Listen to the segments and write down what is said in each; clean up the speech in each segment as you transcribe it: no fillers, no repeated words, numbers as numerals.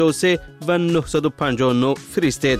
3 و 959 فرستید.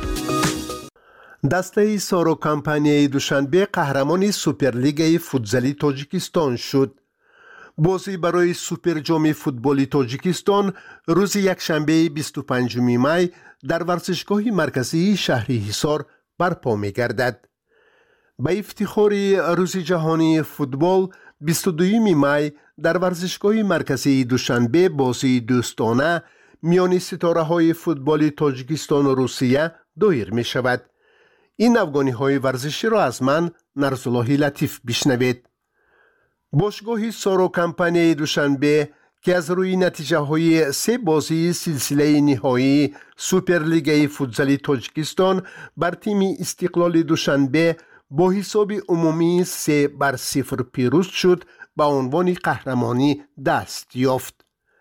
دسته سارو کمپانی دوشنبه قهرمان سوپرلیگ فوتزالی تاجیکستان شد. بازی برای سوپر جام فوتبالی تاجیکستان روز یکشنبه 25 می در ورزشگاه مرکزی شهر حصار برپا می گردد. به افتخار روز جهانی فوتبال 22 می در ورزشگاه مرکزی دوشنبه بازی دوستانه میان ستاره های فوتبال تاجیکستان و روسیه دایر می شود. این افغانی های ورزشی را از من نرسالله لطیف بشنوید. باشگاه سارو کمپانی دوشنبه که از روی نتیجه های 3 بازی سلسله نهایی سوپرلیگ فوتزالی تاجیکستان بر تیم استقلال دوشنبه با حساب عمومی 3-0 پیروز شد به عنوان قهرمانی دست یافت.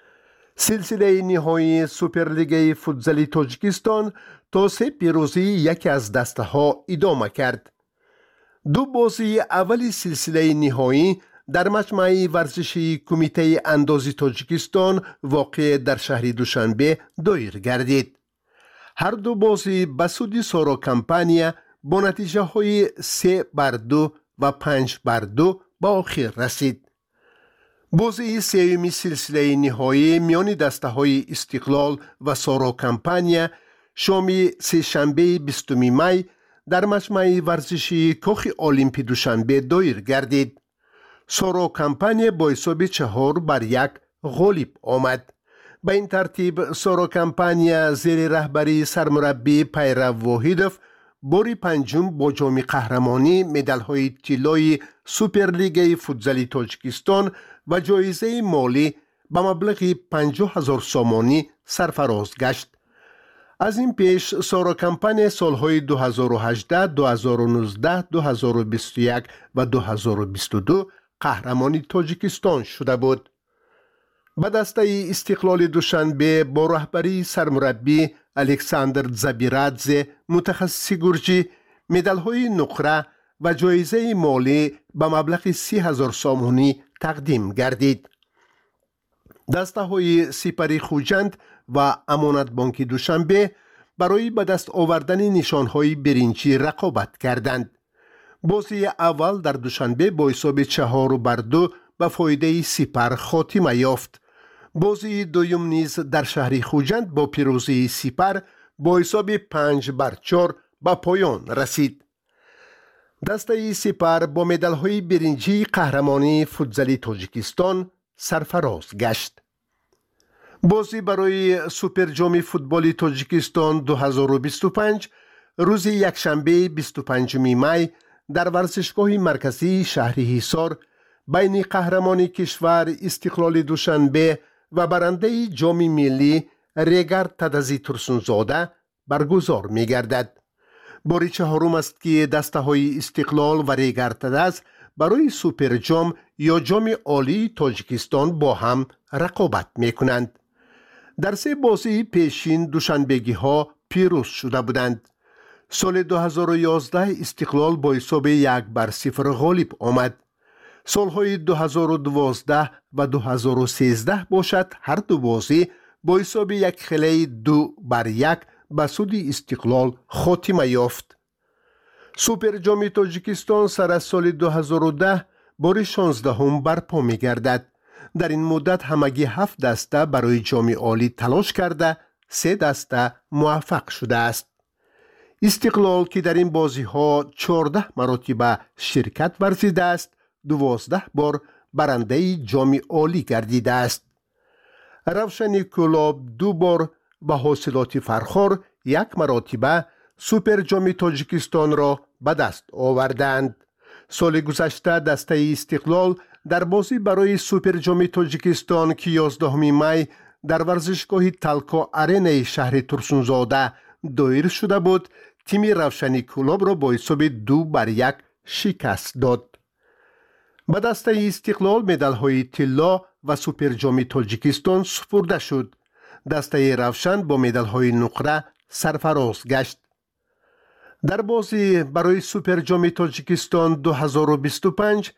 سلسله نهایی سوپرلیگ فوتزالی تاجیکستان تا 3 پیروزی یکی از دسته ها ادامه کرد. 2 بازی اولی سلسله نهایی در مجمع ورزشی کمیته اندازی تاجیکستان واقع در شهر دوشنبه دایر گردید. هر 2 بازی به سود سارو کمپانی با نتیجه های 3-2 و 5-2 به آخر رسید. بازی سوم سلسله نهایی میان دسته های استقلال و سارو کمپانی شام سه‌شنبه 20 می در مجمع ورزشی کاخ المپی دوشنبه دایر گردید. سارو کمپانی با حساب 4-1 غالب آمد. به این ترتیب سارو کمپانی زیر رهبری سرمربی پیرو واحدوف باری پنجم با جام قهرمانی مدال‌های طلای سوپرلیگ فوتزالی تاجیکستان و جایزه مالی به مبلغ 50,000 سامانی سرفراز گشت. از این پیش سارو کمپانی سالهای 2018، 2019، 2021 و 2022 قهرمانی تاجیکستان شده بود. به دسته استقلال دوشنبه با رهبری سرمربی الکساندر زبیرادزه متخصص گرجی مدال‌های نقره و جایزه مالی به مبلغ 30,000 سامانی تقدیم گردید. دسته های سپری خوجند و امانت بانک دوشنبه برای به دست آوردن نشانهای برنجی رقابت کردند. بازی اول در دوشنبه با حساب 4-2 به فایده سپر خاتمه یافت. بازی دوم نیز در شهر خوجند با پیروزی سپر با حساب 5-4 به پایان رسید. دسته سپر با مدال‌های برنجی قهرمانی فوتزالی تاجیکستان سرفراز گشت. بازی برای سوپر جام فوتبالی تاجیکستان 2025 روز یکشنبه 25 می در ورزشگاه مرکزی شهر حصار بین قهرمان کشور استقلال دوشنبه و برنده جام ملی ریگر تدزی ترسونزاده برگزار می گردد. باری چهارم است که دسته های استقلال و ریگر تدز برای سوپر جام یا جام عالی تاجیکستان با هم رقابت می کنند. در 3 بازی پیشین دوشنبگی ها پیروز شده بودند. سال 2011 استقلال با حساب 1-0 غالب آمد. سالهای 2012 و 2013 باشد هر 2 بازی با حساب 1-2 به سود استقلال خاتمه یافت. سوپر جام تاجیکستان سر از سال 2010 بار 16 برپا می گردد. در این مدت همگی 7 دسته برای جام عالی تلاش کرده 3 دسته موفق شده است. استقلال که در این بازی ها 14 مراتب شرکت ورزیده است 12 بار برنده جام عالی گردیده است. روشن کلاب 2 بار با حاصلات فرخار 1 مرتبه سوپر جام تاجیکستان را به دست آوردند. سال گذشته دسته استقلال در بازی برای سوپر جام تاجیکستان که 11 می در ورزشگاه تلکا آرنا شهر ترسونزاده دایر شده بود، تیم روشن کلاب را با حساب 2-1 شکست داد. به دسته استقلال مدال‌های طلا و سوپر جام تاجیکستان سپرده شد. دسته روشن با مدال‌های نقره سرفراز گشت. در بازی برای سوپر جام تاجیکستان 2025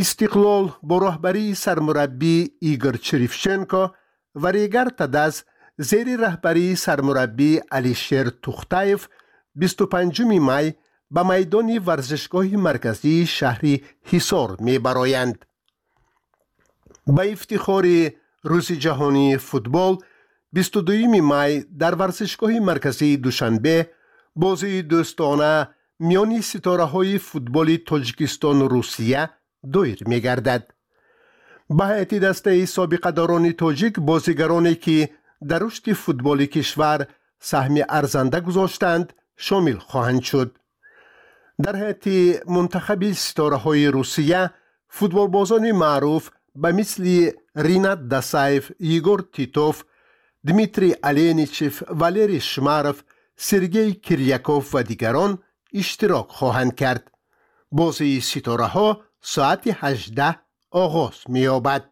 استقلال با رهبری سرمربی ایگور چریفچنکو و ریگر تدز زیر رهبری سرمربی علیشیر توختایف 25 می به میدان ورزشگاه مرکزی شهر حصار می برآیند. با افتخار روز جهانی فوتبال 22 می در ورزشگاه مرکزی دوشنبه بازی دوستانه میان ستاره‌های فوتبال تاجیکستان و روسیه دایر می‌گردد. به هیئت دسته سابقه‌داران تاجیک بازیگرانی که در رشد فوتبال کشور سهم ارزنده گذاشتند شامل خواهند شد. در هیئت منتخب ستاره‌های روسیه فوتبالبازان معروف به مثل رینات داسایف، یگور تیتوف، دمیتری الینیچف، والری شماروف، سرگئی کریاکوف و دیگران اشتراک خواهند کرد. بازی ستاره‌ها ساعت 18 آغاز می‌یابد.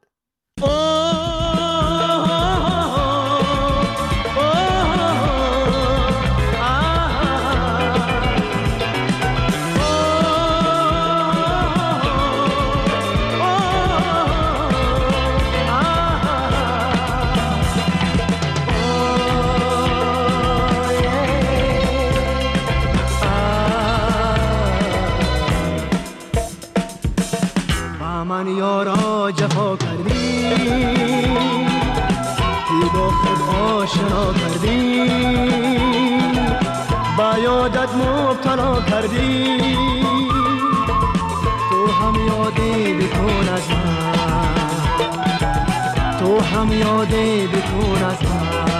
من یارا جفا کردی که با خود آشنا کردی با یادت مبتلا کردی تو هم یادی بکن از من تو هم یادی بکن از من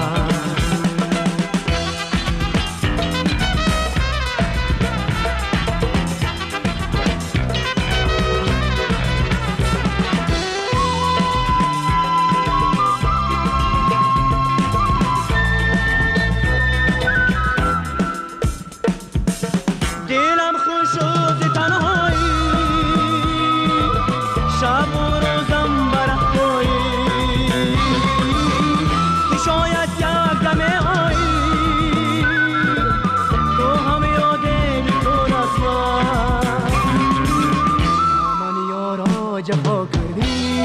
جفا کردی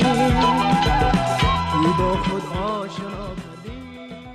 که با خود آشنا کردی.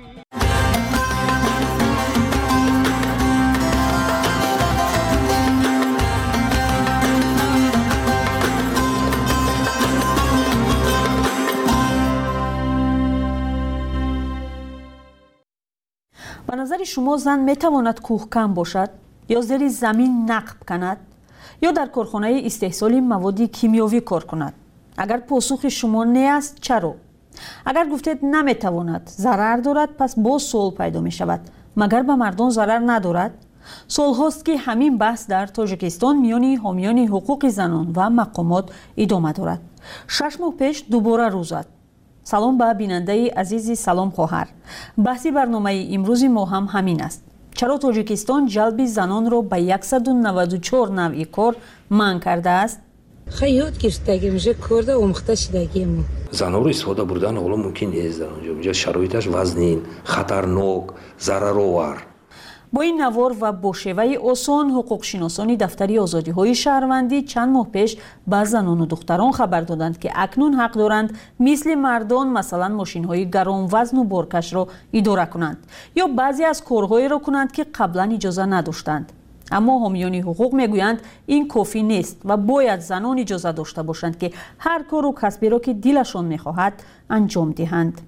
به نظر شما زن میتواند کوهکن باشد یا زیر زمین نقب کند یا در کارخانه استحصال مواد کیمیاوی کار کند؟ اگر پاسخ شما نه است چرا؟ اگر گفتید نمیتواند، ضرر دارد، پس باز سوال پیدا می شود مگر به مردم ضرر ندارد؟ سال هاست که همین بحث در تاجیکستان میان حامیان حقوق زنان و مقامات ادامه دارد. 6 ماه پیش دوباره روز زد. سلام به بیننده عزیزی، سلام خواهر. بحث برنامه امروز ما هم همین است. چرا تاجیکستان جلب زنان را به 194 نوع کار منع کرده است؟ خیلی گرفتگی میشه کرده اومخته شدگی ما. زنان رو استفاده بردن حالا ممکن نیست در اونجا شرایطش وزنین، خطرناک، ضررآور. با این نوار و با شیوه آسان حقوق شناسانی دفتری آزادی های شهروندی چند ماه پیش به زنان و دختران خبر دادند که اکنون حق دارند مثل مردان مثلا ماشین های گران وزن و بارکش را اداره کنند یا بعضی از کارهایی را کنند که قبلا اجازه نداشتند. اما حامیان حقوق میگویند این کافی نیست و باید زنان اجازه داشته باشند که هر کار و کسبی را که دلشان میخواهد انجام دهند.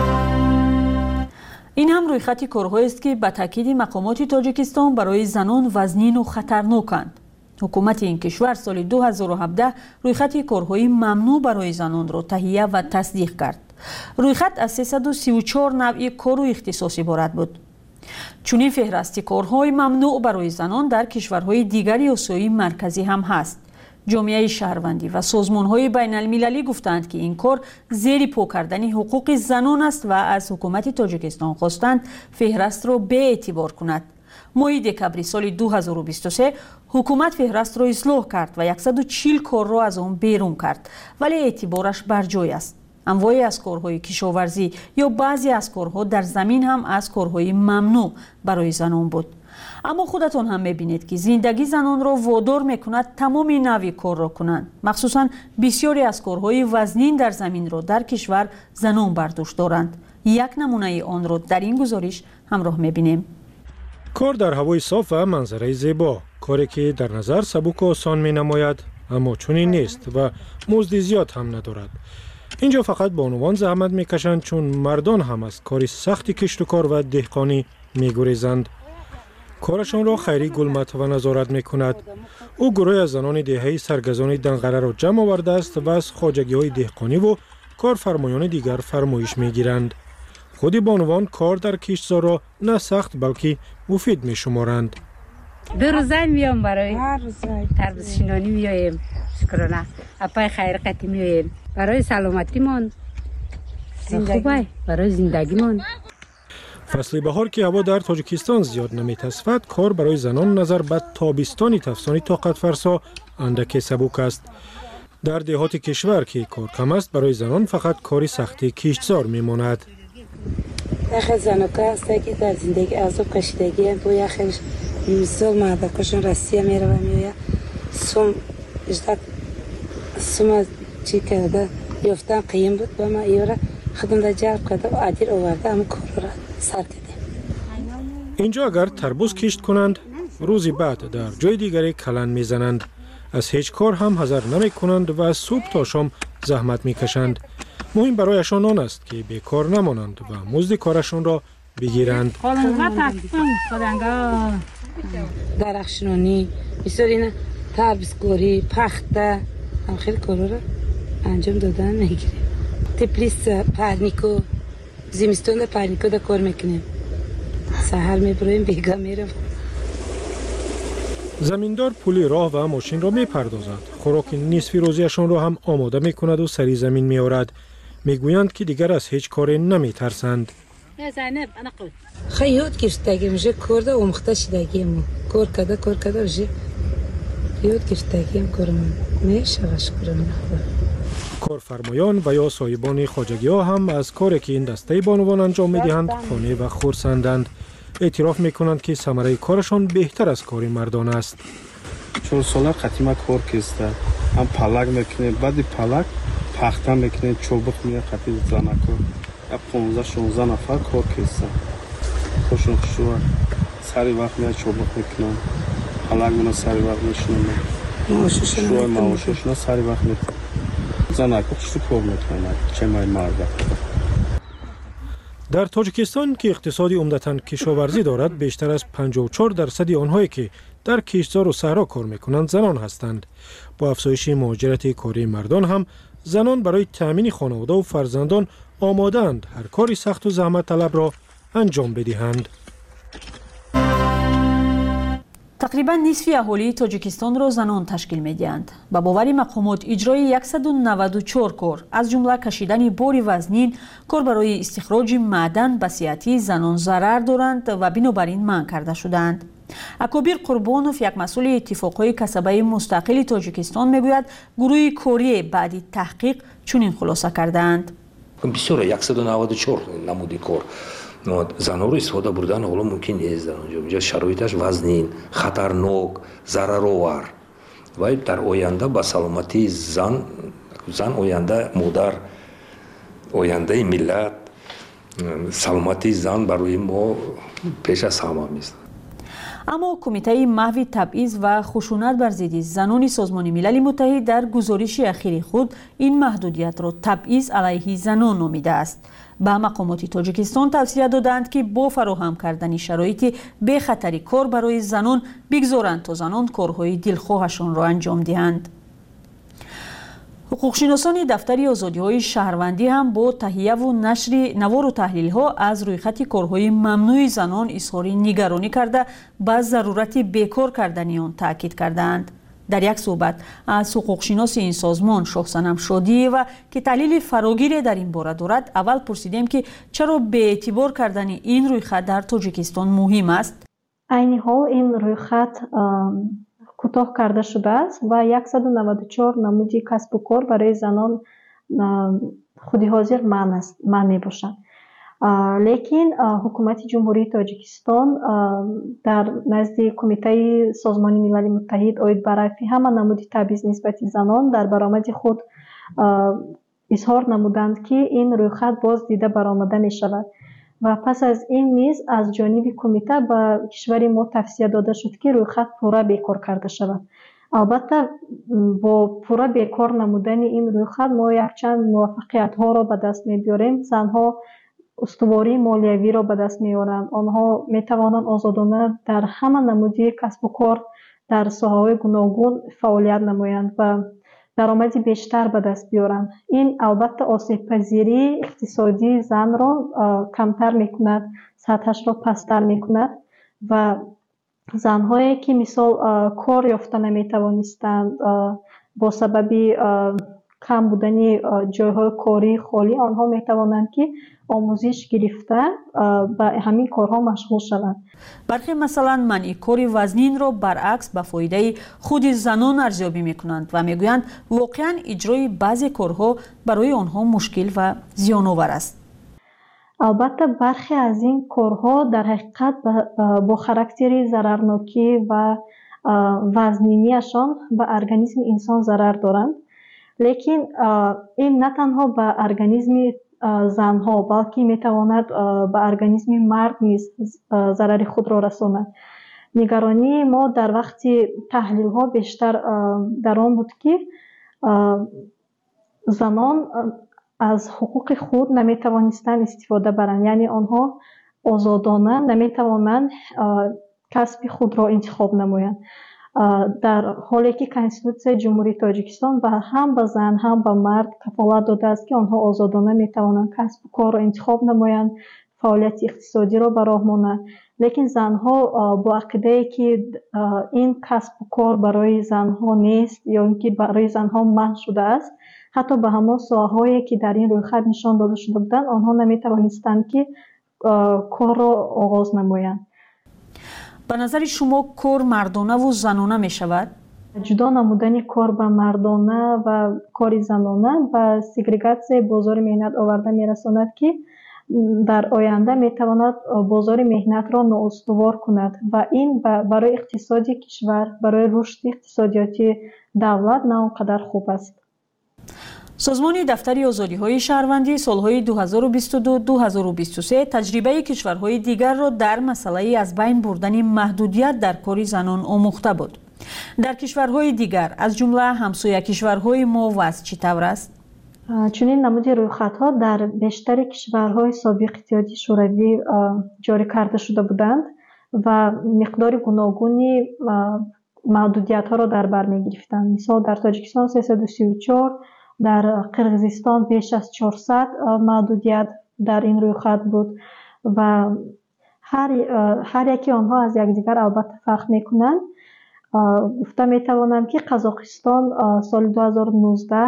این هم رویخط کارهایی است که به تاکید مقامات تاجیکستان برای زنان وزنین و خطرناکند. حکومت این کشور سال 2017 رویخط کارهای ممنوع برای زنان را تهیه و تصدیق کرد. رویخط از 334 نوع کار و اختصاص عبارت بود. چنین فهرست کارهای ممنوع برای زنان در کشورهای دیگری آسیای مرکزی هم هست. جامعه شهروندی و سازمان‌های بین‌المللی گفتند که این کار زیر پا کردن حقوق زنان است و از حکومت تاجیکستان خواستند فهرست را به اعتبار کند. ماه دکامبر سال 2023 حکومت فهرست را اصلاح کرد و 140 کار را از آن بیرون کرد، ولی اعتبارش بر جای است. انواعی از کارهای کشاورزی یا بعضی از کارها در زمین هم از کارهای ممنوع برای زنان بود. اما خودتان هم میبینید که زندگی زنان را وادار میکند تمام نوع کار را کنند. مخصوصا بسیاری از کارهای وزنین در زمین را در کشور زنان برداشت دارند. یک نمونه آن را در این گزارش همراه می‌بینیم. کار در هوای صاف و منظره زیبا، کاری که در نظر سبک و آسان می‌نماید، اما چنین نیست و مزد زیاد هم ندارد. اینجا فقط بانوان زحمت می‌کشند چون مردان هم از کار سخت کشت و کار و دهقانی می‌گریزند. کارشان را خیری گلمت و نظارت می‌کند. او گروه از زنان دهه‌ای سرگزان دنقره را جمع آورده است و از خواجگی‌های دهقانی و کارفرمایان دیگر فرمایش می‌گیرند. خود بانوان کار در کشتزار را نه سخت بلکه مفید می‌شمارند. دو روزه میام برای تربیت شینانی میایم. شکرانه. اپای خیر قتی میایم. برای سلامتیمون. خوبه برای زندگیمون. فصل بهار که هوا در تاجیکستان زیاد نمی‌تصفد، کار برای زنان نظر به تابستانی تفسانی طاقت فرسا اندک سبک است. در دهات کشور که کار کم است، برای زنان فقط کاری سختی کشتزار میماند. یخ زنوکا است که در زندگی عذاب کشیدگی تو یخش مثال مادرکشون رسیه میره و میوه سوم اجداد سوم چی کرده یافتن قیم بود با ما ایورا خودم در جلب کرده و عدیر آورده هم کار را سر کردیم. اینجا اگر تربوز کشت کنند، روزی بعد در جای دیگری کلن میزنند. از هیچ کار هم حذر نمی کنند و از صبح تا شام زحمت میکشند. مهم برایشان آن است که بیکار نمانند و مزد کارشان را بگیرند. درخشانی بسیار اینه تربیزکاری پخته هم خیلی کارا را انجام دادن میگیریم. تپلیس پرنیکو زمستون در پرنیکو در کار میکنیم. سحر میبریم بیگا میرم. زمیندار پول راه و ماشین را میپردازد. خوراک نصفی روزیشان را هم آماده میکند و سری زمین میآورد. میگویند که دیگر از هیچ کاری نمیترسند. خیلی یاد گرفتگیم میشه کرده و مخته شدگیم کار کرده میشه یاد گرفتگیم کارم میشه شکرانه. کارفرمایان و یا صاحبان خواجگی ها هم از کاری که این دسته بانوان انجام میدهند خانه و خرسندند. اعتراف میکنند که ثمره کارشان بهتر از کار مردان است. 4 ساله قدیما کار کسته هم پلک میکنه بعد پلک پخته میکنه چوبک میه قطعی زنکو 15-16 نفر کار کسته خوشون خوشون سری وقت میه چوبک میکنن پلک منو سری وقت میشنن شوی معاششون سری وقت میکنن زنکو خوشو کار میکنن چه مای مرده. در تاجیکستان که اقتصادی عمدتاً کشاورزی دارد، بیشتر از 54% آنهایی که در کشتزار و صحرا کار میکنند زنان هستند. با افزایش مهاجرت کاری مردان هم زنان برای تأمین خانواده و فرزندان آماده‌اند هر کاری سخت و زحمت طلب را انجام بدهند. تقریبا نصف اهالی تاجیکستان را زنان تشکیل می‌دهند. با باور مقامات اجرای 194 کار از جمله کشیدن بار وزنین، کار برای استخراج معدن به صحت زنان ضرر دارند و بنابراین منع کرده شدند. اکابر قربانوف یک مسئول اتفاقهای کسبه مستقل تاجیکستان میگوید گروه کاری بعد تحقیق چنین خلاصه کردند. بسیار 194 نمودی کار زنها رو استفاده بردن حالا ممکن نیست در اونجا شرایطش وزنین خطرناک ضررآور و در آینده با سلامتی زن آینده مادر آینده ملت سلامتی زن برای ما پیش از همه است. اما کمیته محو تبعیض و خشونت بر ضد زنان سازمان ملل متحد در گزارش اخیر خود این محدودیت را تبعیض علیه زنان نامیده است. به مقامات تاجیکستان توصیه دادند که با فراهم کردن شرایط بی خطری کار برای زنان بگذارند تا زنان کارهای دلخواهشان را انجام دهند. حقوقشناسان دفتر آزادی‌های شهروندی هم با تهیه و نشر نوار و تحلیل‌ها از رویخط کارهای ممنوع زنان اظهار نگرانی کرده به ضرورت بیکار کردن آن تاکید کردند. در یک صحبت از حقوقشناس این سازمان شاهصنم شادی و که تحلیل فراگیری در این باره دارد اول پرسیدیم که چرا به اعتبار کردن این رویخط در تاجیکستان مهم است. عین حال این رویخط کوتاه کرده شده است و 194 نمودی کسب و کار برای زنان خودی حاضر من می باشد. لیکن حکومت جمهوری تاجیکستان در نزد کمیته سازمان ملل متحد اوید برای همه نمودی تبعیض نسبت زنان در برآمد خود اظهار نمودند که این رویخط باز دیده برآمده می شود و پس از این نیز از جانب کمیته به کشور ما توصیه داده شد که رویخط پورا بیکار کرده شود. البته با پورا بیکار نمودن این رویخط ما یک چند موفقیت ها را به دست می بیاریم. زنها استواری مالیوی را به دست می آورند. آنها می توانند آزادانه در همه نمودی کسب و کار در ساحه‌های گوناگون فعالیت نمایند و درآمدی بیشتر به دست بیارند. این البته آسیب پذیری اقتصادی زن را کمتر می کند، سطحش را پستر می کند و زنهایی که مثال کار یافته نمی توانستند با سبب کم بودن جایهای کاری خالی، آنها می توانند که آموزش گرفته به همین کارها مشغول شوند. برخی مثلا منع کار وزنین را برعکس به فایده خود زنان ارزیابی می کنند و می گویند واقعا اجرای بعضی کارها برای آنها مشکل و زیان‌آور است. البته برخی از این کارها در حقیقت با خاراکتر ضررناکی و وزنینیشان به ارگانیسم انسان ضرر دارند، لیکن این نه تنها به ارگانیسم زنها بلکه میتواند به ارگانیسم مرد نیز ضرر خود را رساند. نگرانی ما در وقت تحلیل ها بیشتر در آن بود که زنان از حقوق خود نمیتوانستند استفاده برند، یعنی آنها آزادانه نمیتوانند کسب خود را انتخاب نمایند، در حالی که کنستیتوسیای جمهوری تاجیکستان و هم به زن هم به مرد کفالت داده است که آنها آزادانه میتوانند کسب و کار را انتخاب نمایند، فعالیت اقتصادی را به راه مانند. لیکن زنها با عقیده که این کسب و کار برای زنها نیست یا اینکه برای زنها منع شده است، حتی به همان ساحه‌هایی که در این رویخط نشان داده شده بودند آنها نمیتوانستند که کار را آغاز نمایند. به نظر شما کار مردانه و زنانه می شود؟ جدا نمودن کار به مردانه و کار زنانه و سگریگاسیون بازار مهنت آورده می رساند که در آینده می تواند بازار مهنت را نااستوار کند و این برای اقتصاد کشور، برای رشد اقتصادیاتی دولت نه آنقدر خوب است. سازمان دفتر آزادی‌های شهروندی سالهای 2022-2023 تجربه کشورهای دیگر را در مسئله از بین بردن محدودیت در کار زنان آموخته بود. در کشورهای دیگر از جمله همسایه کشورهای ما وضع چطور است؟ چنین نمود رویخط‌ها در بیشتر کشورهای سابق اتحادیه شوروی جاری کرده شده بودند و مقدار گوناگونی محدودیت‌ها را در بر می‌گرفتند. مثال در تاجیکستان 334، در قرقیزستان بیش از 400 محدودیت در این رویخط بود و هر یکی آنها از یکدیگر البته فرق میکنند. گفته میتوانم که قزاقستان سال 2019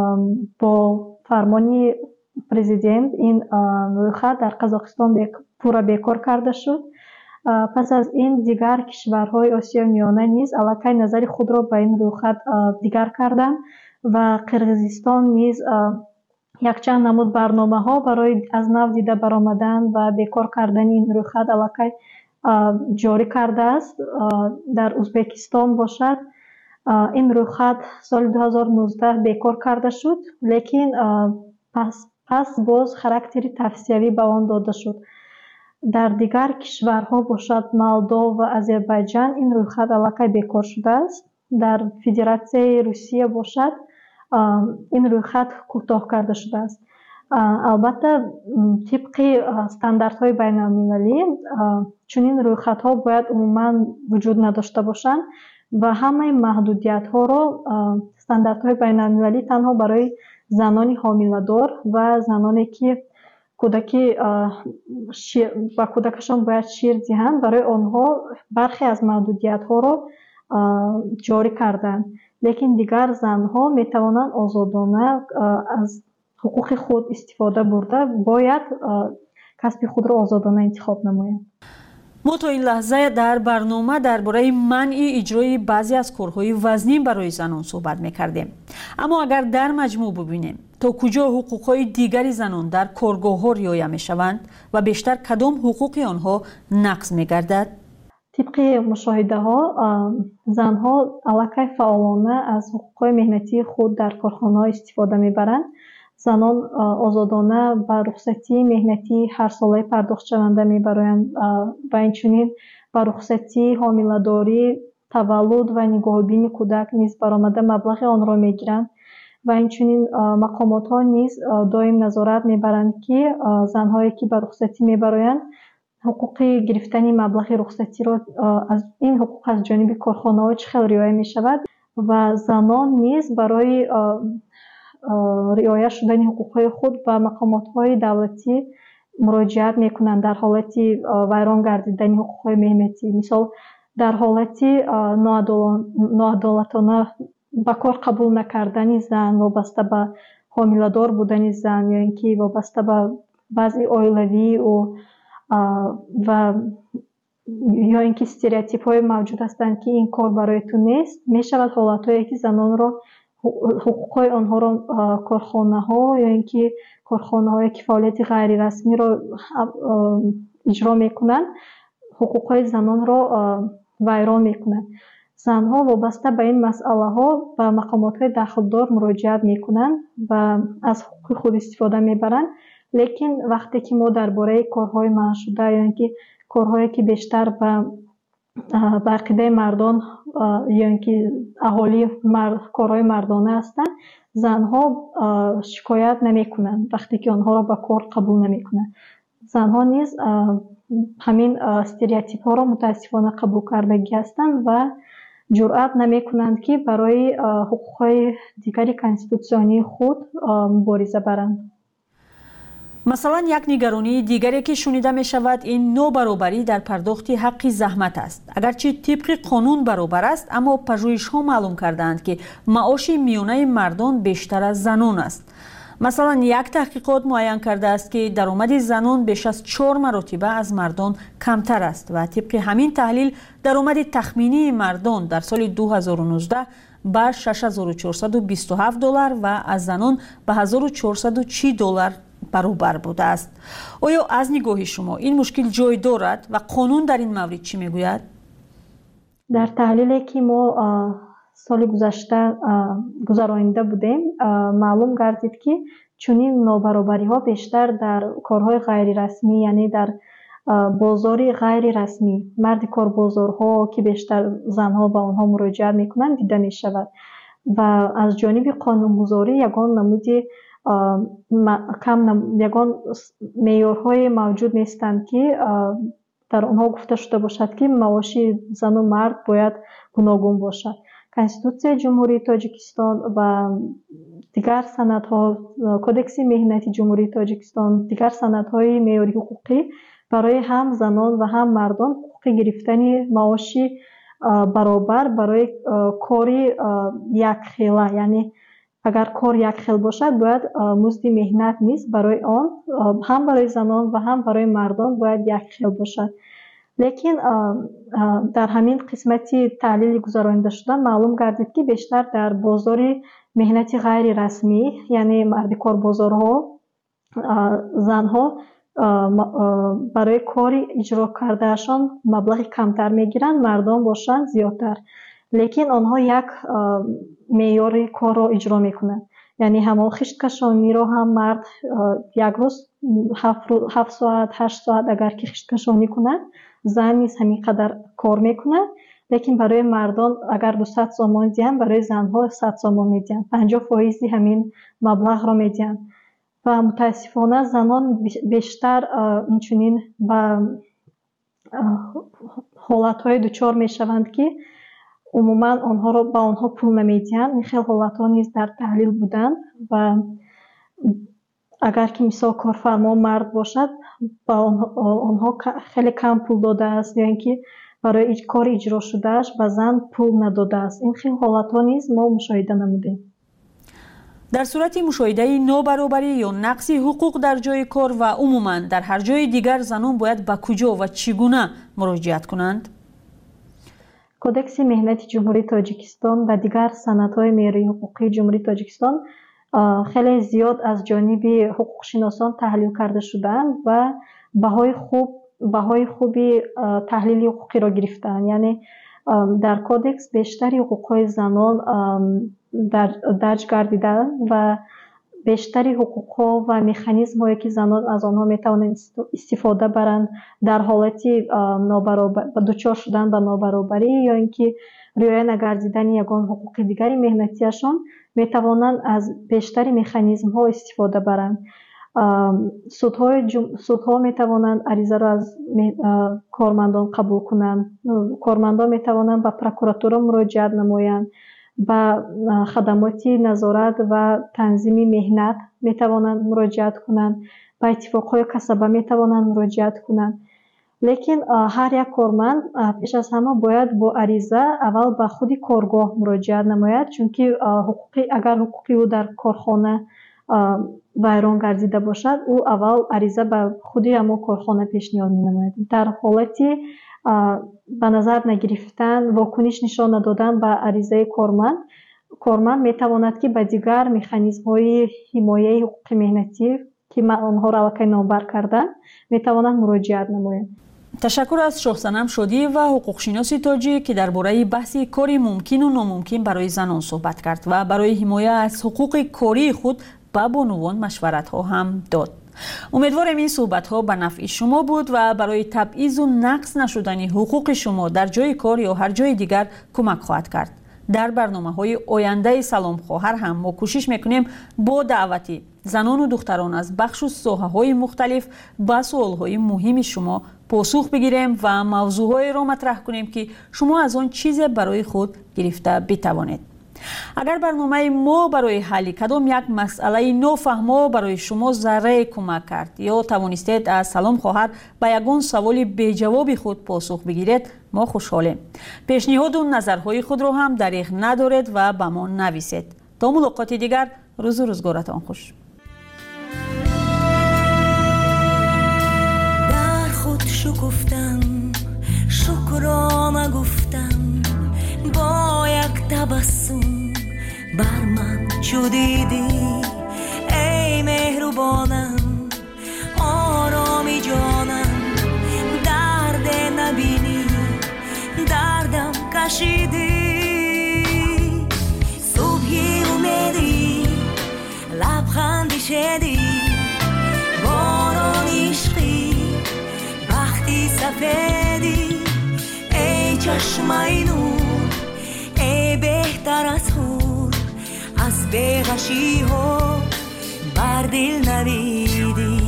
با فرمان پرزیدنت این رویخط در قزاقستان پورا بیکار کرده شد. پس از این دیگر کشورهای آسیای میانه نیز الکی نظر خود را به این رویخط دیگر کردند و قرقیزستان نیز یک چند نمود برنامه ها برای از نو دیده برآمدن و بیکار کردن این رویخط الکی جاری کرده است. در ازبکستان باشد این رویخط سال 2019 بیکار کرده شد، لیکن پس باز خاراکتر توصیوی به آن داده شد. در دیگر کشورها باشد مولدو و آذربایجان این رویخط الکی بیکار شده است. در فدراسیای روسیه باشد این رویخط کوتاه کرده شده است. البته طبق استانداردهای بین‌المللی چنین رویخط‌ها باید عموما وجود نداشته باشند و همه محدودیت‌ها را استانداردهای بین‌المللی تنها برای زنان حامله‌دار و زنانی که با کودکشان باید شیر دهند برای آنها برخی از محدودیت‌ها را جاری کردند، لیکن دیگر زنها می توانند آزادانه از حقوق خود استفاده برده باید کسب خود را آزادانه انتخاب نمایند. ما تا این لحظه در برنامه درباره منع اجرای بعضی از کارهای وزنین برای زنان صحبت می‌کردیم. اما اگر در مجموع ببینیم تا کجا حقوق‌های دیگری زنان در کارگاه‌ها رعایت می‌شوند و بیشتر کدام حقوق آنها نقض می‌گردد؟ طبق مشاهده ها زنها الکی فعالانه از حقوق مهنتی خود در کارخانه‌ها استفاده می‌برند. занон озодона ба рухсатии меҳнатӣ ҳарсолаи пардохтшаванда мебароянд ва инчунин ба рухсатии ҳомиладорӣ, таваллуд ва нигоҳубини кӯдак низ баромада маблағи онро мегиранд ва инчунин мақомотҳо низ доим назорат мебаранд ки занҳое ки ба рухсатӣ мебароянд ҳуқуқи гирифтани маблағи рухсатиро ин ҳуқуқ аз ҷониби корхонаҳо чӣ хел риоя мешавад ва занон низ барои риоя шудани ҳуқуқҳои худ ба мақомотҳои давлатӣ муроҷиат мекунанд дар ҳолати вайрон гардидани ҳуқуқҳои меҳнатӣ. Мисол дар ҳолати ноадолатона ба кор қабул накардани зан вобаста ба ҳомиладор будани зан ё ин ки вобаста ба вазъи оилавии ӯ ва ё ин ки стереотипҳое мавҷуд ҳастанд ки ин кор барои ту нест, мешавад ҳолатҳое ки занонро ҳуқуқҳои онҳоро корхонаҳо ё ин ки корхонаҳое ки фаъолияти ғайрирасмиро иҷро мекунанд, ҳуқуқҳои занонро вайрон мекунанд. занҳо вобаста ба ин масъалаҳо ба мақомотҳои дахлдор муроҷиат мекунанд ва аз ҳуқуқи худ истифода мебаранд, лекин вақте ки мо дар бораи корҳои манъшуда ё ин ки корҳое ки бештар ба ақидаи мардон ё ин ки аҳолии корҳои мардона ҳастанд, занҳо шикоят намекунанд вақте ки онҳоро ба кор қабул намекунанд. занҳо низ ҳамин стереотипҳоро мутаассифона қабул кардагӣ ҳастанд ва ҷуръат намекунанд ки барои ҳуқуқҳои дигари конститутсионии худ мубориза баранд. масалан, як нигаронии дигаре ки шунида мешавад ин нобаробарӣ дар пардохти ҳаққи заҳмат аст. агарчи тибқи қонун баробар аст, аммо пажӯҳишҳо маълум кардаанд ки маоши миёнаи мардон бештар аз занон аст. масалан, як таҳқиқот муайян кардааст ки даромади занон беш аз 4 маротиба аз мардон камтар аст ва тибқи ҳамин таҳлил даромади тахминии мардон дар соли 2019 ба $6427 ва аз занон ба $1440 баробар будааст. оё аз нигоҳи шумо ин мушкил ҷой дорад ва қонун дар ин маврид чӣ мегӯяд? дар таҳлиле ки мо соли гузашта гузаронида будем, маълум гардид ки чунин нобаробариҳо бештар дар корҳои ғайрирасмӣ, яъне дар бозори ғайрирасмӣ, марди корбозорҳо ки бештар занҳо ба онҳо муроҷиат мекунанд дида мешавад ва аз ҷониби қонунгузорӣ ягон намуди ягон меъёрҳое мавҷуд нестанд ки дар онҳо гуфта шуда бошад ки маоши зану мард бояд гуногун бошад. Конституцияи Ҷумҳурии Тоҷикистон ва дигар санадҳо, Кодекси меҳнати Ҷумҳурии Тоҷикистон, дигар санадҳои меъёри ҳуқуқӣ барои ҳам занон ва ҳам мардон ҳуқуқи гирифтани маоши баробар барои кори якхела, яъне агар кор якхел бошад, бояд музди меҳнат низ барои он ҳам барои занон ва ҳам барои мардон бояд якхел бошад. лекин дар ҳамин қисмати таҳлили гузаронида шуда маълум гардид ки бештар дар бозори меҳнати ғайрирасмӣ, яъне марди корбозорҳо, занҳо барои кори иҷро кардаашон маблағи камтар мегиранд, мардон бошанд зиёдтар. лекин онҳо як меъёри корро иҷро мекунанд. яъне ҳамон хишткашониро ҳам мард як рӯз 7 соат 8 соат агар ки хишткашонӣ кунад, зан низ ҳамин қадар кор мекунад, лекин барои мардон агар 200 сомон диҳанд, барои занҳо 100 сомон медиҳанд, 50% ҳамин маблағро медиҳанд. ва мутаассифона занон бештар инчунин ба ҳолатҳое дучор мешаванд ки умуман онҳоро ба онҳо пул намедиҳанд. ин хел ҳолатҳо низ дар таҳлил буданд ва агар ки мисол корфармо мард бошад, ба онҳо хеле кам пул додааст ё ин ки барои кори иҷро шудааш ба зан пул надодааст. ин хел ҳолатҳо низ мо мушоҳида намудем. дар сурати мушоҳидаи нобаробарӣ ё нақси ҳуқуқ дар ҷои кор ва умуман дар ҳар ҷои дигар занон бояд ба куҷо ва чӣ гуна муроҷиат кунанд? Кодекси меҳнати Ҷумҳурии Тоҷикистон ва дигар санадҳои меъёрии ҳуқуқии Ҷумҳурии Тоҷикистон хеле зиёд аз ҷониби ҳуқуқшиносон таҳлил карда шудаанд ва баҳои хуби таҳлили ҳуқуқиро гирифтаанд. яъне дар кодекс бештари ҳуқуқҳои занон дарҷ гардидаанд ва بیشتری حقوق‌ها و مکانیزم‌هایی که زنان از آنها می‌توانند استفاده برند در حالتی دچار شدن به نابرابری یا اینکه رعایت نگردیدن یگان حقوق دیگری مهنتیشان می‌توانند از بیشتری مکانیزم‌ها استفاده برند. سودها می‌توانند عریضه را از کارمندان قبول کنند. کارمندان می‌توانند به پروکراتوره مراجعت نمایند. با خدمات نظارت و تنظیم مهنت می‌توانند مراجعت کنند. با اتفاقهای کسبه می‌توانند مراجعت کنند. لیکن هر یک کارمند پیش از همه باید با عریضه اول به خود کارگاه مراجعت نماید، چون که اگر حقوقی او در کارخانه ویران گردیده باشد، او اول عریضه به خود همون کارخانه پیشنهاد می‌نماید. در حالتی به نظر نگرفتن، واکنش نشان ندادن به عریضه کارمند می‌تواند که به دیگر مکانیزم‌های حمایت حقوق مهنتی که آنها را الکی نامبر کردن می‌توانند مراجعت نمایند. تشکر از شاهصنم شادی و حقوقشناس تاجی که درباره بحث کاری ممکن و ناممکن برای زنان صحبت کرد و برای حمایت از حقوق کاری خود به بانوان مشورت‌ها هم داد. امیدوارم این صحبت‌ها به نفع شما بود و برای تبعیض و نقص نشدن حقوق شما در جای کار یا هر جای دیگر کمک خواهد کرد. در برنامه‌های آینده سلام خواهر هم ما کوشش می‌کنیم با دعوتی زنان و دختران از بخش و ساحه‌های مختلف به سوال‌های مهم شما پاسخ بگیریم و موضوع‌هایی را مطرح کنیم که شما از آن چیز برای خود گرفته بتوانید. اگر برنامه ما برای حل کدام یک مسئله نافهمه برای شما ذره کمک کرد یا توانستید از سلام خواهر به یگان سوال بی جواب خود پاسخ بگیرید، ما خوشحالیم. پیشنهاد و نظرهای خود را هم دریغ ندارید و به ما نویسید. تا ملاقات دیگر، روز و روزگارتان خوش. در خود شکفتم، شکرانه گفتم، با یک تبسم بر من چو دیدی ای مهربانم، آرامی جانم، درد نبینی دردم کشیدی، صبحی امیدی لبخندی شدی، باران عشقی وقتی سفیدی، ای چشمای نور، ای بهتر از هور، از بیغشی ها بر دل نویدی.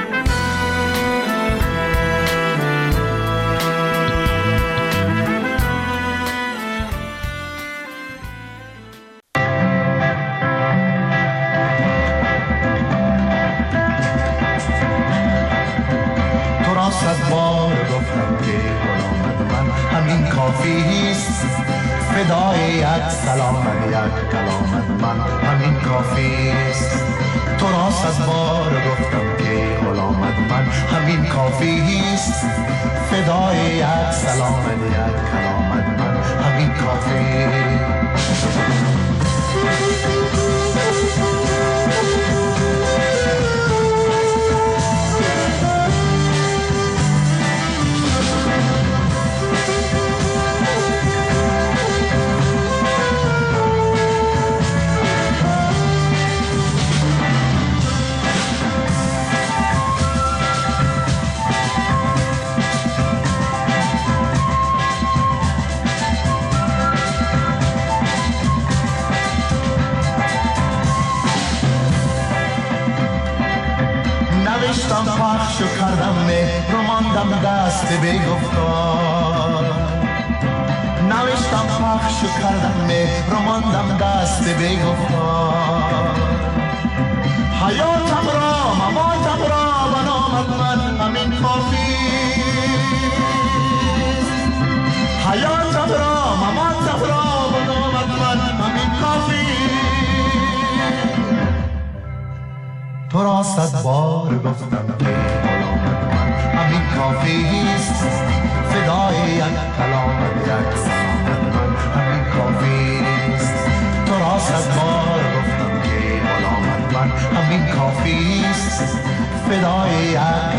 تو را 100 بار گفتم که غلامت من همین کافیست، فدای یک سلامت یک کلامت من همین کافیست. تو را 100 بار گفتم که غلامت من همین کافیست، فدای یک سلامت یک کلامت من همین کافیست. نوشتم پخش و کردم مهر و ماندم دست بی‌گفتار، نوشتم پخش و کردم مهر و ماندم دست بی‌گفتار، حیاتم را مماتم را به نامت من همین کافیست، حیاتم را مماتم را به نامت من همین کافیست. تو را 100 بار گفتم که غلامت من همین کافیست، فدای یک کلامت یک سلامت من همین کافیست. تو را 100 بار گفتم که غلامت من همین کافیست، فدای یک